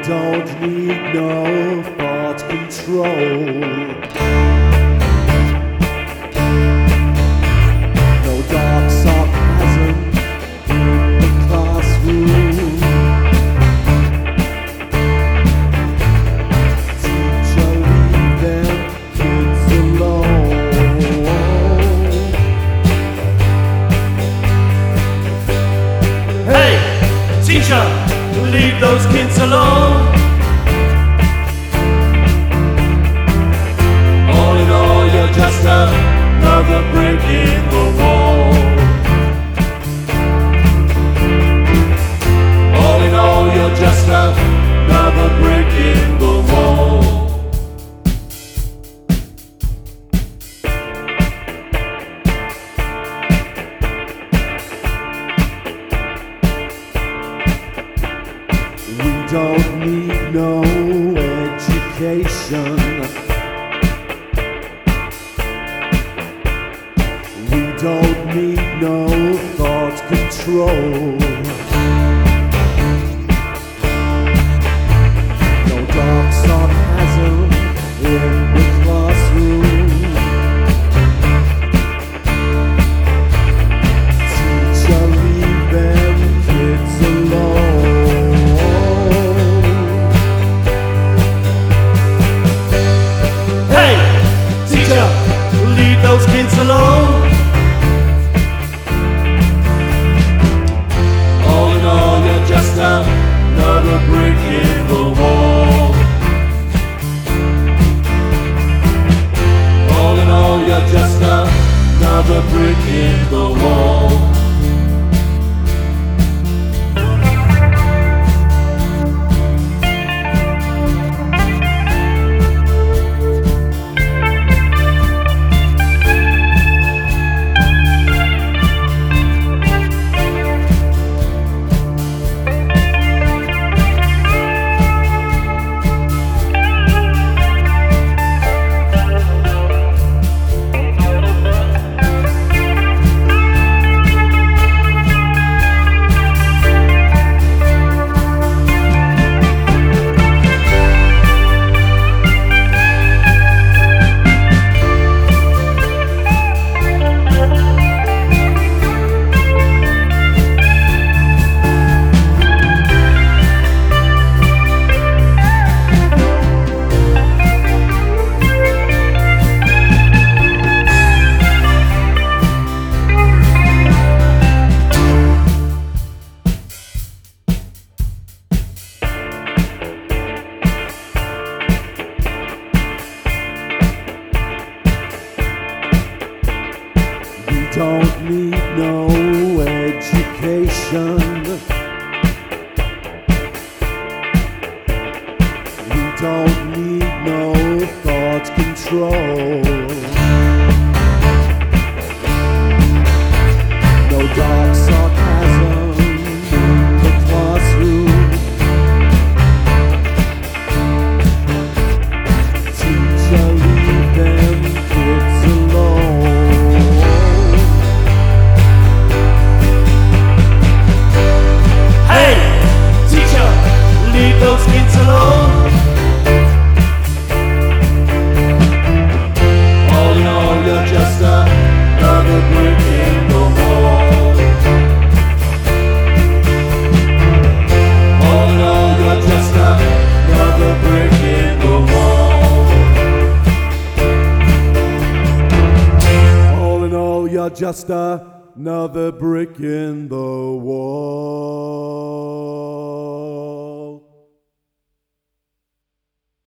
don't need no thought control. No dark sarcasm in the classroom. Teacher, leave them kids alone. Hey, teacher, leave those kids alone. All in all, you're just another brick in the wall. All in all, you're just another brick in the wall. We don't need no education. We don't need no thought control. No dark sarcasm in the classroom. Teacher, leave them kids alone. Hey, teacher, leave those kids alone. All in all, you're just another brick in the wall. All in all, you're just another brick in the wall. Don't need no education. We don't need no thought control. No dark sarcasm in the classroom. Teacher, leave them kids alone. Leave those kids alone. All in all, you're just another brick in the wall. All in all, you're just another brick in the wall. All in all, you're just another brick in the wall.